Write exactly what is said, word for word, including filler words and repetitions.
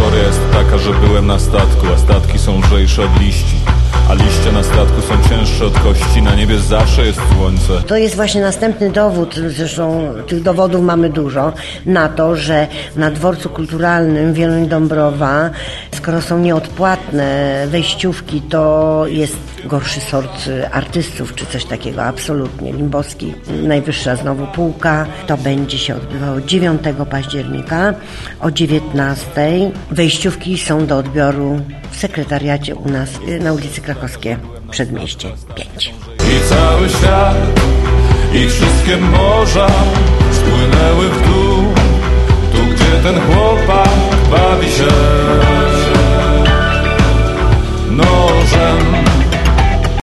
Historia jest taka, że byłem na statku, a statki są lżejsze od liści, a liście na statku są cięższe od kości. Na niebie zawsze jest słońce. To jest właśnie następny dowód, zresztą tych dowodów mamy dużo, na to, że na dworcu kulturalnym Wieluń-Dąbrowa, skoro są nieodpłatne wejściówki, to jest gorszy sort artystów, czy coś takiego, absolutnie. Limbowski, najwyższa znowu półka, to będzie się odbywało dziewiątego października o dziewiętnastej. Wejściówki są do odbioru w sekretariacie u nas na ulicy Krakowskie, Przedmieście pięć. I cały świat, i wszystkie morza spłynęły w dół, tu gdzie ten chłopak bawi się.